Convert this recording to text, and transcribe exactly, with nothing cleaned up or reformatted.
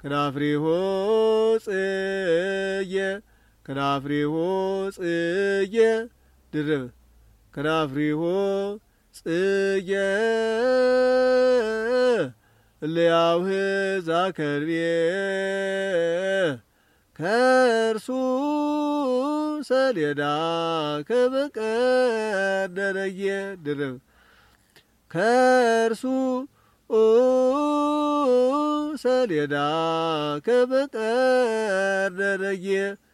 ከናፍሪሁ ጽጌ ከናፍሪሁ ጽጌ ድርብ ከናፍሪሁ ጽጌ እለያውህዛ ከርቤ ከእርሱ ሰሌዳ ከበቀር ደረየ ድርብ ከእርሱ ሰሌዳ ከበቀር ደረየ